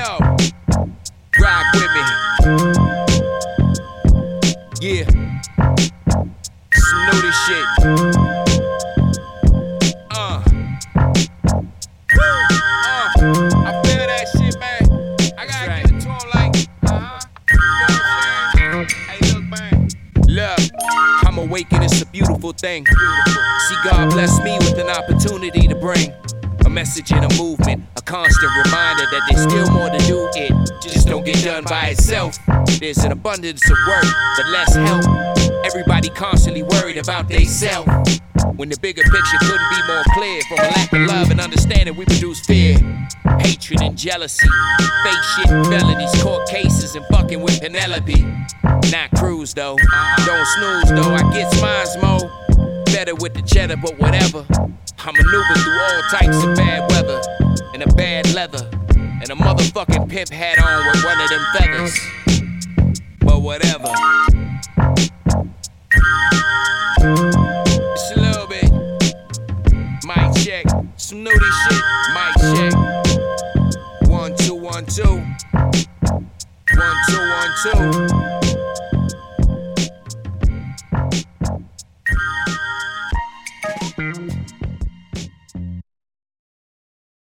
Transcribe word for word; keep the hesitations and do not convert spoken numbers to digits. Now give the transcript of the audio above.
Yo, rock with me. Yeah, some nudie shit. Uh, uh, I feel that shit, man. I gotta right. give it to him like, uh-huh. You know what I'm saying? Hey, look, man. Look, I'm awakened, it's a beautiful thing. Beautiful. See, God bless me with an opportunity to bring a message in a movement, a constant reminder that there's still more to do. It just don't get done by itself. There's an abundance of work, but less help. Everybody constantly worried about they self, when the bigger picture couldn't be more clear. From a lack of love and understanding, we produce fear, hatred and jealousy, fake shit and felonies, court cases and fucking with Penelope. Not cruise though, don't snooze though. I get mine's mo better with the cheddar, but whatever. I maneuver through all types of bad weather and a bad leather and a motherfucking pimp hat on with one of them feathers. But whatever. Just a little bit. Mic check. Some nudie shit. Mic check. One, two, one, two. One, two, one, two.